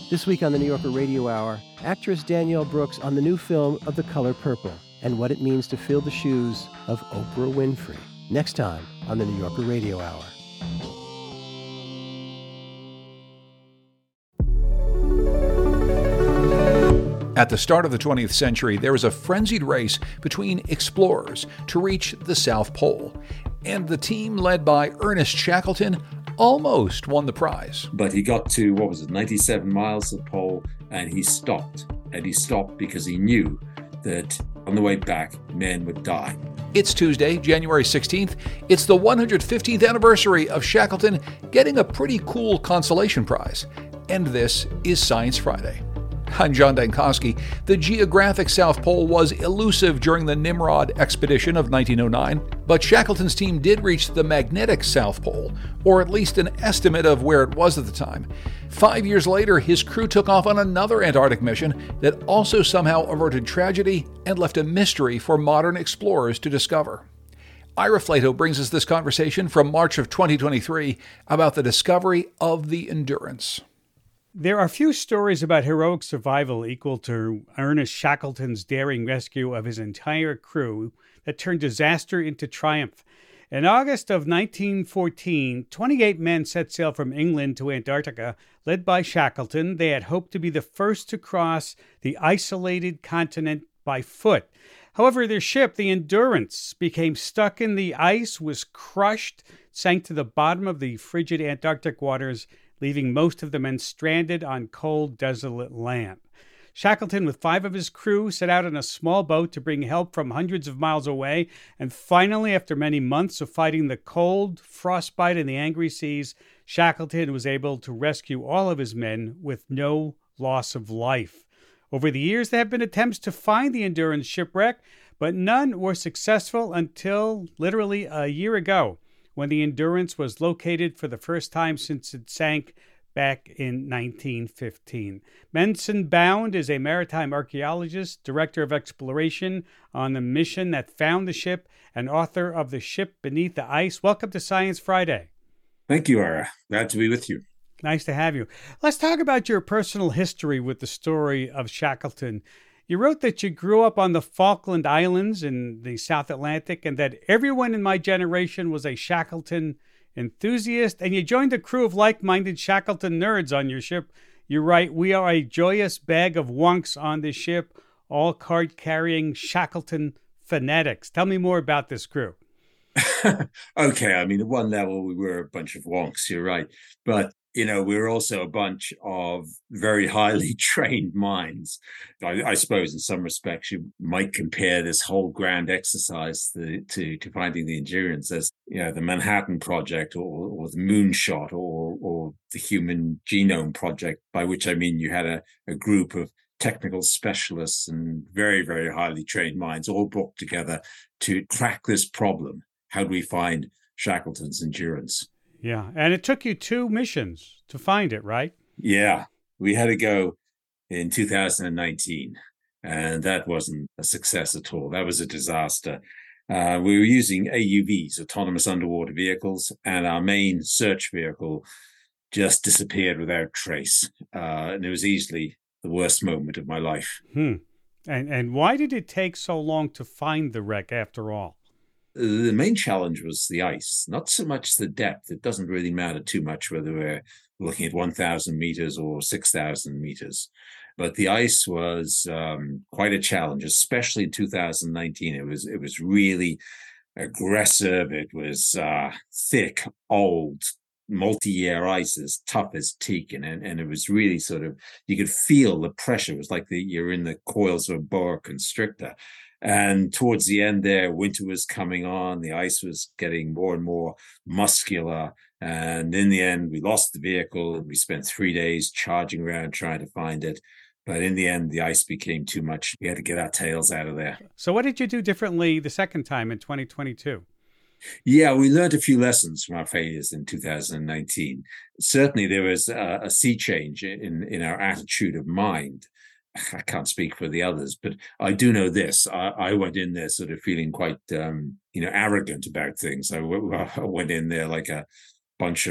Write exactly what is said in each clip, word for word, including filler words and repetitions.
This week on the New Yorker Radio Hour, actress Danielle Brooks on the new film of The Color Purple and what it means to fill the shoes of Oprah Winfrey. Next time on the New Yorker Radio Hour. At the start of the twentieth century, there was a frenzied race between explorers to reach the South Pole, and the team led by Ernest Shackleton almost won the prize. But he got to, what was it, ninety-seven miles of the pole, and he stopped. And he stopped because he knew that on the way back, men would die. It's Tuesday, January sixteenth. It's the one hundred fifteenth anniversary of Shackleton getting a pretty cool consolation prize. And this is Science Friday. I'm John Dankosky. The geographic South Pole was elusive during the Nimrod expedition of nineteen oh nine, but Shackleton's team did reach the magnetic South Pole, or at least an estimate of where it was at the time. Five years later, his crew took off on another Antarctic mission that also somehow averted tragedy and left a mystery for modern explorers to discover. Ira Flato brings us this conversation from March of twenty twenty-three about the discovery of the Endurance. There are few stories about heroic survival equal to Ernest Shackleton's daring rescue of his entire crew that turned disaster into triumph. In August of nineteen fourteen, twenty-eight men set sail from England to Antarctica. Led by Shackleton, they had hoped to be the first to cross the isolated continent by foot. However, their ship, the Endurance, became stuck in the ice, was crushed, sank to the bottom of the frigid Antarctic waters, leaving most of the men stranded on cold, desolate land. Shackleton, with five of his crew, set out in a small boat to bring help from hundreds of miles away, and finally, after many months of fighting the cold, frostbite, and the angry seas, Shackleton was able to rescue all of his men with no loss of life. Over the years, there have been attempts to find the Endurance shipwreck, but none were successful until literally a year ago, when the Endurance was located for the first time since it sank back in nineteen fifteen. Menson Bound is a maritime archaeologist, director of exploration on the mission that found the ship, and author of The Ship Beneath the Ice. Welcome to Science Friday. Thank you, Ira. Glad to be with you. Nice to have you. Let's talk about your personal history with the story of Shackleton. You wrote that you grew up on the Falkland Islands in the South Atlantic and that everyone in my generation was a Shackleton enthusiast, and you joined a crew of like-minded Shackleton nerds on your ship. You write, "We are a joyous bag of wonks on this ship, all card-carrying Shackleton fanatics." Tell me more about this crew. Okay, I mean, at one level, we were a bunch of wonks, you're right. But you know, we're also a bunch of very highly trained minds. I, I suppose in some respects you might compare this whole grand exercise to, to, to finding the Endurance as, you know, the Manhattan Project or, or the Moonshot or, or the Human Genome Project, by which I mean you had a, a group of technical specialists and very, very highly trained minds all brought together to crack this problem. How do we find Shackleton's Endurance? Yeah, and it took you two missions to find it, right? Yeah, we had to go in two thousand nineteen, and that wasn't a success at all. That was a disaster. Uh, we were using A U Vs, autonomous underwater vehicles, and our main search vehicle just disappeared without trace. Uh, and it was easily the worst moment of my life. Hmm. And and why did it take so long to find the wreck after all? The main challenge was the ice, not so much the depth. It doesn't really matter too much whether we're looking at one thousand meters or six thousand meters. But the ice was um, quite a challenge, especially in two thousand nineteen. It was it was really aggressive. It was uh, thick, old, multi-year ice, as tough as teak. And, and it was really sort of, you could feel the pressure. It was like the, you're in the coils of a boa constrictor. And towards the end there, winter was coming on. The ice was getting more and more muscular. And in the end, we lost the vehicle. And we spent three days charging around trying to find it. But in the end, the ice became too much. We had to get our tails out of there. So what did you do differently the second time in twenty twenty-two? Yeah, we learned a few lessons from our failures in two thousand nineteen. Certainly, there was a, a sea change in, in our attitude of mind. I can't speak for the others, but I do know this. I, I went in there sort of feeling quite, um, you know, arrogant about things. I, w- I went in there like a bunch of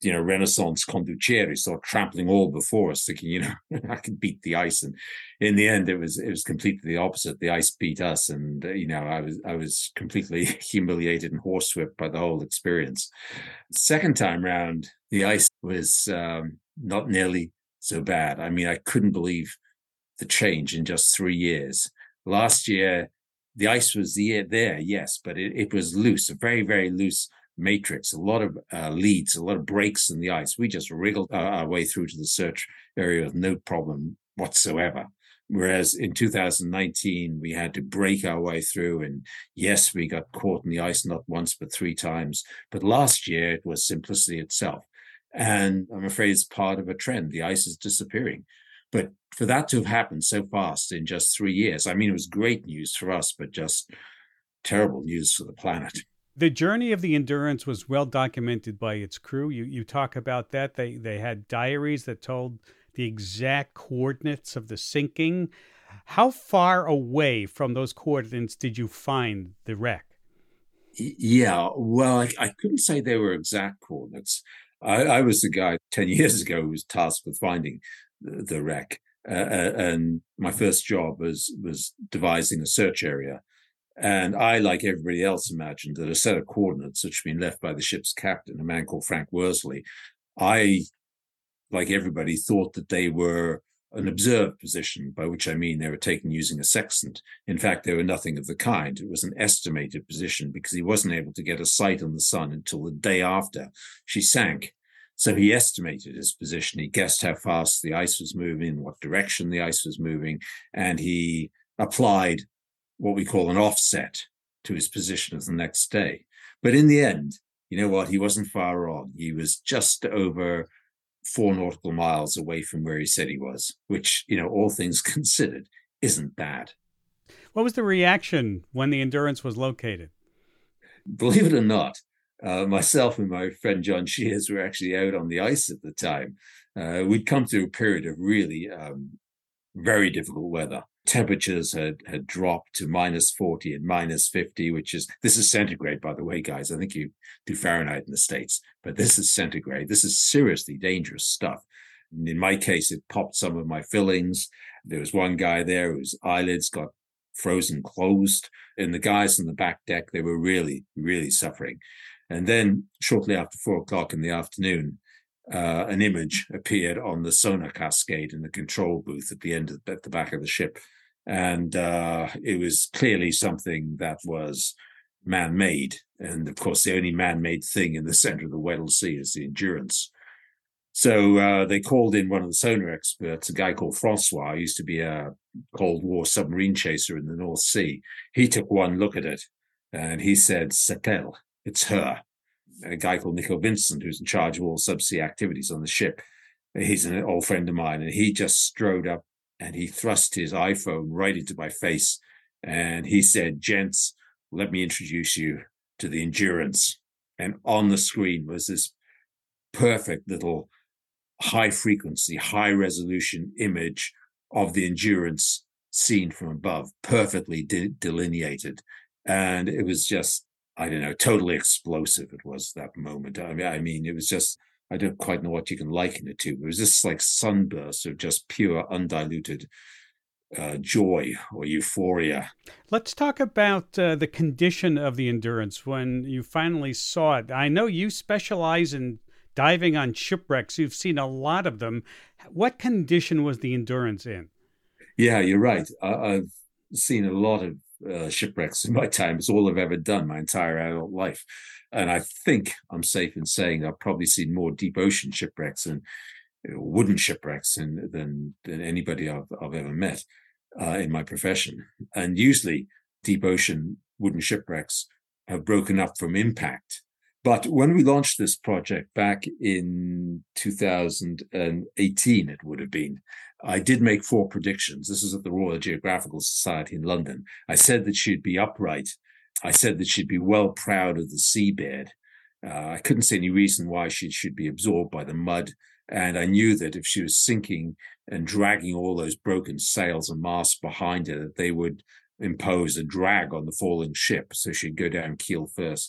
you know, Renaissance conduceri, sort of trampling all before us, thinking, you know, I can beat the ice. And in the end, it was it was completely the opposite. The ice beat us, and uh, you know, I was I was completely humiliated and horsewhipped by the whole experience. Second time round, the ice was um, not nearly so bad. I mean, I couldn't believe the change in just three years. Last year, the ice was there, yes, but it, it was loose, a very, very loose matrix, a lot of uh, leads, a lot of breaks in the ice. We just wriggled uh, our way through to the search area with no problem whatsoever. Whereas in two thousand nineteen, we had to break our way through. And yes, we got caught in the ice not once, but three times. But last year, it was simplicity itself. And I'm afraid it's part of a trend. The ice is disappearing. But for that to have happened so fast in just three years, I mean, it was great news for us, but just terrible news for the planet. The journey of the Endurance was well documented by its crew. You you talk about that. They they had diaries that told the exact coordinates of the sinking. How far away from those coordinates did you find the wreck? Yeah, well, I, I couldn't say they were exact coordinates. I, I was the guy ten years ago who was tasked with finding the, the wreck. Uh, and my first job was was devising a search area. And I, like everybody else, imagined that a set of coordinates which had been left by the ship's captain, a man called Frank Worsley, I, like everybody, thought that they were an observed position, by which I mean they were taken using a sextant. In fact, they were nothing of the kind. It was an estimated position because he wasn't able to get a sight on the sun until the day after she sank. So he estimated his position. He guessed how fast the ice was moving, what direction the ice was moving, and he applied what we call an offset to his position of the next day. But in the end, you know what? He wasn't far wrong. He was just over four nautical miles away from where he said he was, which, you know, all things considered, isn't bad. What was the reaction when the Endurance was located? Believe it or not, uh, myself and my friend John Shears were actually out on the ice at the time. Uh, we'd come through a period of really um, very difficult weather. Temperatures had, had dropped to minus forty and minus fifty, which is, this is centigrade, by the way, guys. I think you do Fahrenheit in the States, but this is centigrade. This is seriously dangerous stuff. And in my case, it popped some of my fillings. There was one guy there whose eyelids got frozen closed. And the guys on the back deck, they were really, really suffering. And then shortly after four o'clock in the afternoon, Uh, an image appeared on the sonar cascade in the control booth at the end of, at the back of the ship. And uh, it was clearly something that was man-made. And of course, the only man-made thing in the center of the Weddell Sea is the Endurance. So uh, they called in one of the sonar experts, a guy called Francois, who used to be a Cold War submarine chaser in the North Sea. He took one look at it and he said, "C'est elle, it's her." A guy called Nico Vincent, who's in charge of all subsea activities on the ship. He's an old friend of mine, and he just strode up and he thrust his iPhone right into my face. And he said, "Gents, let me introduce you to the Endurance." And on the screen was this perfect little high frequency, high resolution image of the Endurance seen from above, perfectly de- delineated. And it was just, I don't know, totally explosive it was that moment. I mean, I mean, it was just, I don't quite know what you can liken it to. It was just like sunburst of just pure, undiluted uh, joy or euphoria. Let's talk about uh, the condition of the Endurance when you finally saw it. I know you specialize in diving on shipwrecks. You've seen a lot of them. What condition was the Endurance in? Yeah, you're right. I, I've seen a lot of Uh, shipwrecks in my time. It's all I've ever done my entire adult life. And I think I'm safe in saying I've probably seen more deep ocean shipwrecks and you know, wooden shipwrecks than, than, than anybody I've, I've ever met uh, in my profession. And usually deep ocean wooden shipwrecks have broken up from impact. But when we launched this project back in two thousand eighteen, it would have been, I did make four predictions. This is at the Royal Geographical Society in London. I said that she'd be upright. I said that she'd be well proud of the seabed. Uh, I couldn't see any reason why she should be absorbed by the mud. And I knew that if she was sinking and dragging all those broken sails and masts behind her, that they would impose a drag on the falling ship. So she'd go down keel first.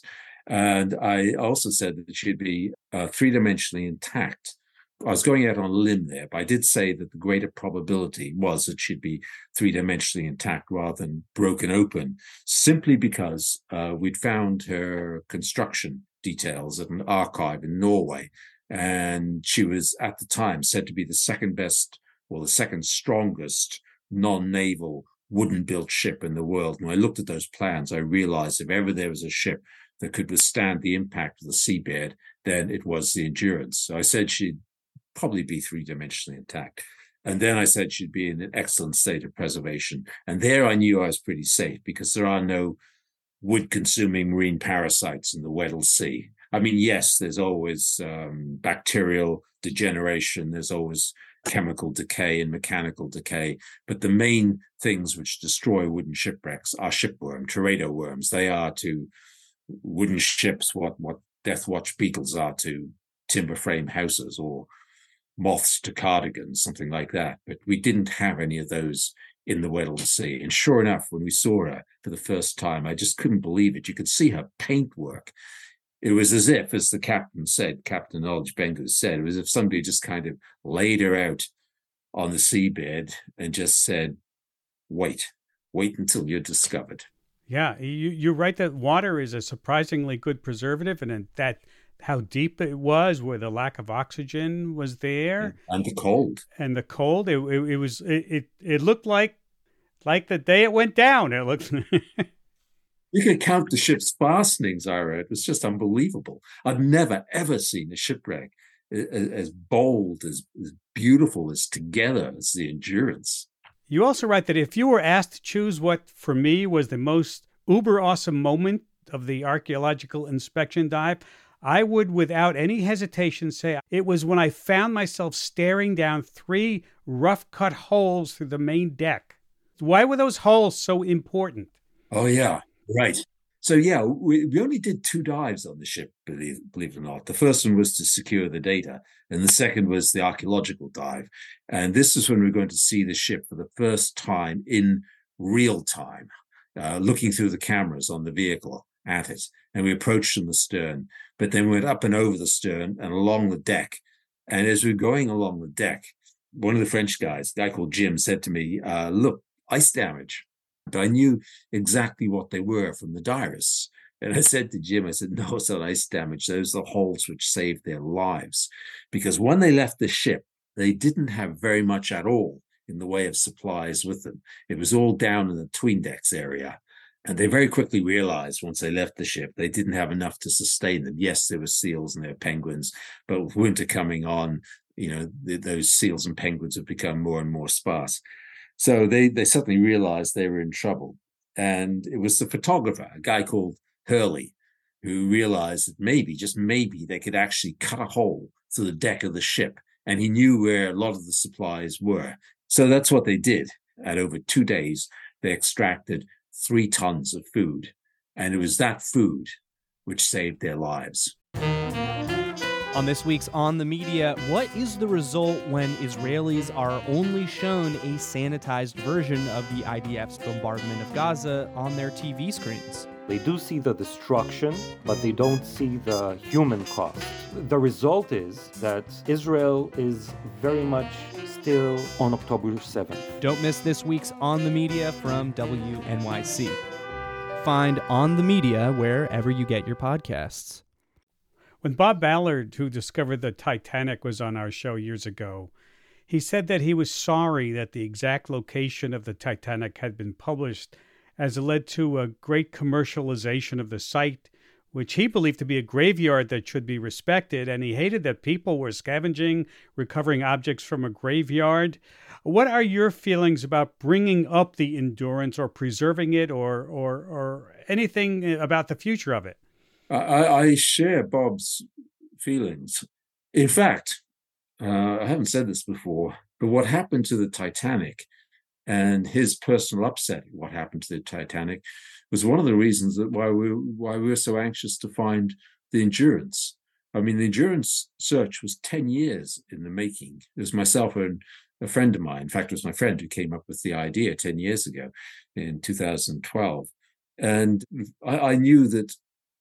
And I also said that it should be uh, three-dimensionally intact. I was going out on a limb there, but I did say that the greater probability was it should be three-dimensionally intact rather than broken open, simply because uh, we'd found her construction details at an archive in Norway. And she was, at the time, said to be the second best or the second strongest non-naval wooden-built ship in the world. And when I looked at those plans, I realized if ever there was a ship that could withstand the impact of the seabed, then it was the Endurance. So I said she'd probably be three-dimensionally intact. And then I said she'd be in an excellent state of preservation. And there I knew I was pretty safe because there are no wood-consuming marine parasites in the Weddell Sea. I mean, yes, there's always um, bacterial degeneration. There's always chemical decay and mechanical decay. But the main things which destroy wooden shipwrecks are shipworm, teredo worms. They are to wooden ships what, what Death Watch beetles are to timber frame houses, or moths to cardigans, something like that. But we didn't have any of those in the Weddell Sea. And sure enough, when we saw her for the first time, I just couldn't believe it. You could see her paintwork. It was as if, as the captain said, Captain Knowledge Bengu said, it was as if somebody just kind of laid her out on the seabed and just said, wait, wait until you're discovered. Yeah, you, you're right that water is a surprisingly good preservative, and that how deep it was, where the lack of oxygen was there, and the cold, and the cold. It it, it was it, it it looked like like the day it went down. It looked. You could count the ship's fastenings, Ira. It was just unbelievable. I've never, ever seen a shipwreck as bold, as, as beautiful, as together as the Endurance. You also write that if you were asked to choose what, for me, was the most uber awesome moment of the archaeological inspection dive, I would, without any hesitation, say it was when I found myself staring down three rough-cut holes through the main deck. Why were those holes so important? Oh, yeah. Right. So, yeah, we, we only did two dives on the ship, believe, believe it or not. The first one was to secure the data, and the second was the archaeological dive. And this is when we we're going to see the ship for the first time in real time, uh, looking through the cameras on the vehicle at it. And we approached from the stern, but then we went up and over the stern and along the deck. And as we were going along the deck, one of the French guys, a guy called Jim, said to me, uh, look, ice damage. But I knew exactly what they were from the diarists. And I said to Jim, I said, no, it's not ice damage. Those are the holes which saved their lives. Because when they left the ship, they didn't have very much at all in the way of supplies with them. It was all down in the tween decks area. And they very quickly realized once they left the ship, they didn't have enough to sustain them. Yes, there were seals and there were penguins, but with winter coming on, you know, the, those seals and penguins have become more and more sparse. So they, they suddenly realized they were in trouble. And it was the photographer, a guy called Hurley, who realized that maybe, just maybe, they could actually cut a hole through the deck of the ship. And he knew where a lot of the supplies were. So that's what they did. And over two days, they extracted three tons of food. And it was that food which saved their lives. On this week's On the Media, what is the result when Israelis are only shown a sanitized version of the I D F's bombardment of Gaza on their T V screens? They do see the destruction, but they don't see the human cost. The result is that Israel is very much still on October seventh. Don't miss this week's On the Media from W N Y C. Find On the Media wherever you get your podcasts. When Bob Ballard, who discovered the Titanic, was on our show years ago, he said that he was sorry that the exact location of the Titanic had been published, as it led to a great commercialization of the site, which he believed to be a graveyard that should be respected, and he hated that people were scavenging, recovering objects from a graveyard. What are your feelings about bringing up the Endurance or preserving it, or or, or anything about the future of it? I, I share Bob's feelings. In fact, uh, I haven't said this before, but what happened to the Titanic and his personal upset at what happened to the Titanic was one of the reasons that why we why we were so anxious to find the Endurance. I mean, the Endurance search was ten years in the making. It was myself and a friend of mine. In fact, it was my friend who came up with the idea ten years ago in two thousand twelve. And I, I knew that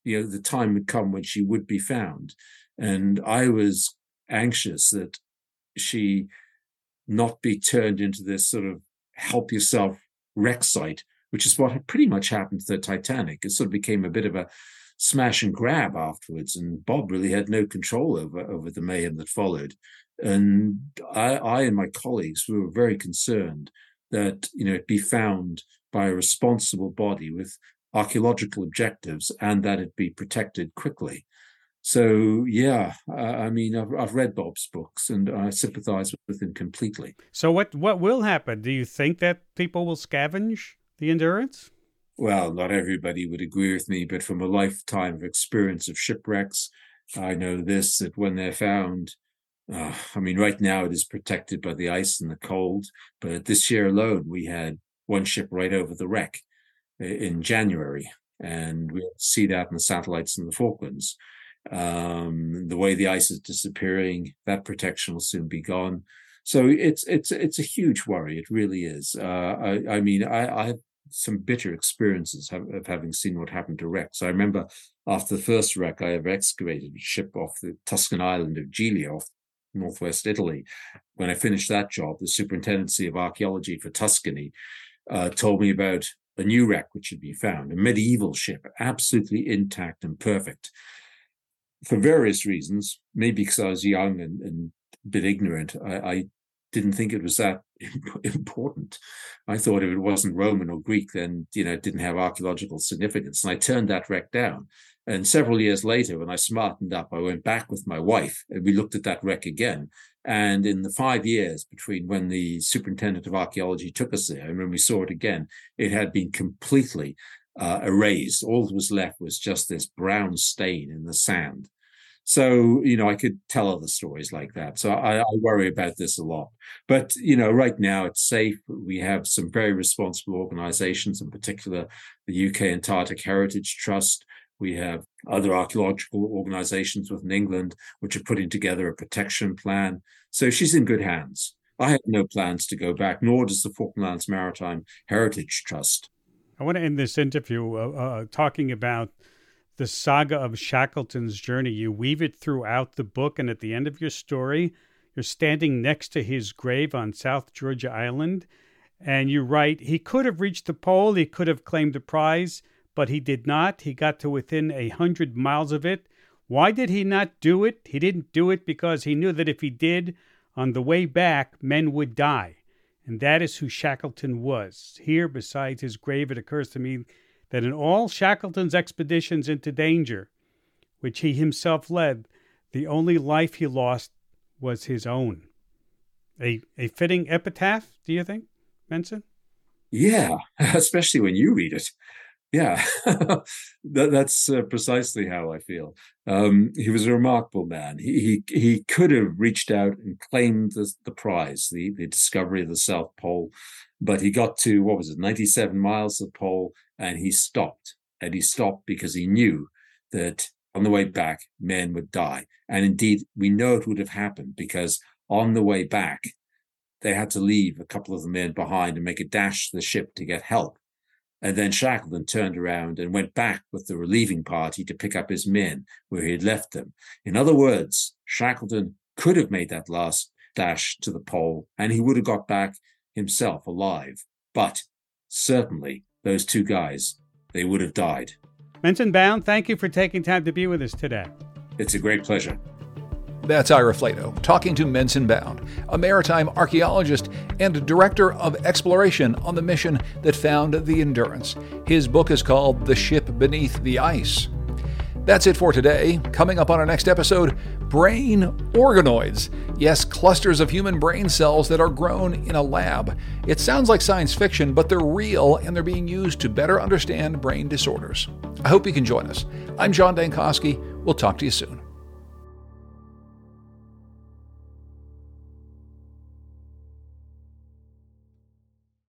you know, the time would come when she would be found. And I was anxious that she not be turned into this sort of help yourself wreck site, which is what had pretty much happened to the Titanic. It sort of became a bit of a smash and grab afterwards, and Bob really had no control over, over the mayhem that followed. And I, I and my colleagues were very concerned that, you know, it be found by a responsible body with archaeological objectives and that it be protected quickly. So, yeah, uh, I mean, I've, I've read Bob's books and I sympathize with him completely. So what, what will happen? Do you think that people will scavenge the Endurance? Well, not everybody would agree with me, but from a lifetime of experience of shipwrecks, I know this, that when they're found, uh, I mean, right now it is protected by the ice and the cold, but this year alone, we had one ship right over the wreck in January, and we see that in the satellites in the Falklands. Um, the way the ice is disappearing, that protection will soon be gone. So it's it's it's a huge worry. It really is. Uh, I, I mean, I, I have some bitter experiences of, of having seen what happened to wrecks. I remember after the first wreck, I ever excavated a ship off the Tuscan island of Giglio, off northwest Italy. When I finished that job, the Superintendency of Archaeology for Tuscany uh, told me about a new wreck which had been found, a medieval ship, absolutely intact and perfect. For various reasons, maybe because I was young and, and a bit ignorant, I, I didn't think it was that important. I thought if it wasn't Roman or Greek, then, you know, it didn't have archaeological significance. And I turned that wreck down. And several years later, when I smartened up, I went back with my wife and we looked at that wreck again. And in the five years between when the superintendent of archaeology took us there and when we saw it again, it had been completely uh, erased. All that was left was just this brown stain in the sand. So, you know, I could tell other stories like that. So I, I worry about this a lot. But, you know, right now it's safe. We have some very responsible organizations, in particular, the U K Antarctic Heritage Trust. We have other archaeological organizations within England, which are putting together a protection plan. So she's in good hands. I have no plans to go back, nor does the Falklands Maritime Heritage Trust. I want to end this interview uh, uh, talking about the saga of Shackleton's journey. You weave it throughout the book, and at the end of your story, you're standing next to his grave on South Georgia Island, and you write, he could have reached the pole, he could have claimed the prize, but he did not. He got to within a hundred miles of it. Why did he not do it? He didn't do it because he knew that if he did, on the way back, men would die. And that is who Shackleton was. Here, besides his grave, it occurs to me that in all Shackleton's expeditions into danger, which he himself led, the only life he lost was his own. A a fitting epitaph, do you think, Menson? Yeah, especially when you read it. Yeah, that, that's uh, precisely how I feel. Um, he was a remarkable man. He, he he could have reached out and claimed the, the prize, the, the discovery of the South Pole, but he got to, what was it, ninety-seven miles of the pole, and he stopped. And he stopped because he knew that on the way back, men would die. And indeed, we know it would have happened because on the way back, they had to leave a couple of the men behind and make a dash to the ship to get help. And then Shackleton turned around and went back with the relieving party to pick up his men where he had left them. In other words, Shackleton could have made that last dash to the pole and he would have got back himself alive. But certainly those two guys, they would have died. Menson Bound, thank you for taking time to be with us today. It's a great pleasure. That's Ira Flatow talking to Menson Bound, a maritime archaeologist and director of exploration on the mission that found the Endurance. His book is called The Ship Beneath the Ice. That's it for today. Coming up on our next episode, brain organoids. Yes, clusters of human brain cells that are grown in a lab. It sounds like science fiction, but they're real and they're being used to better understand brain disorders. I hope you can join us. I'm John Dankosky. We'll talk to you soon.